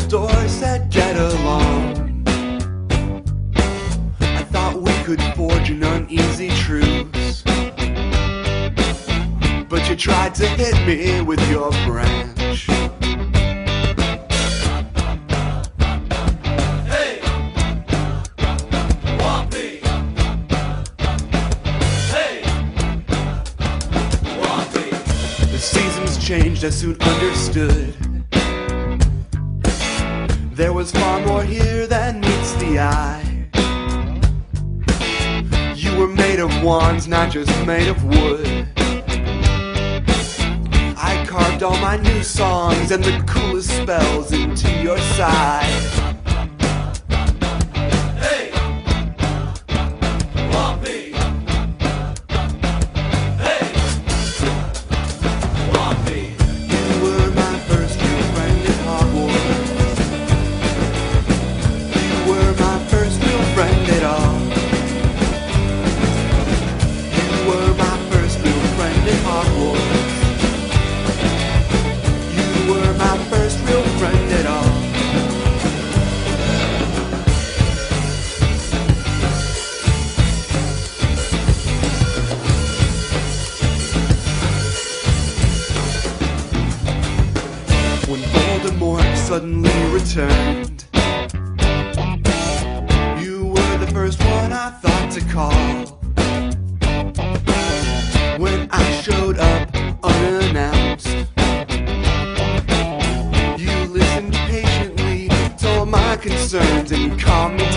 Dumbledore said get along. I thought we could forge an uneasy truce, but you tried to hit me with your branch. Hey, Whompy. Hey, Whompy. The seasons changed, I soon understood. There was far more here than meets the eye. You were made of wands, not just made of wood. I carved all my new songs and the coolest spells into your side. Hey, Whompy. Hey, Whompy. You were my first real friend at Hogwarts. You were my first real friend at all. You were my first real friend at Hogwarts. You were my first real friend at all. When Voldemort suddenly returned, you were the first one I thought to call. When I showed up unannounced, you listened patiently to all my concerns and you calmed me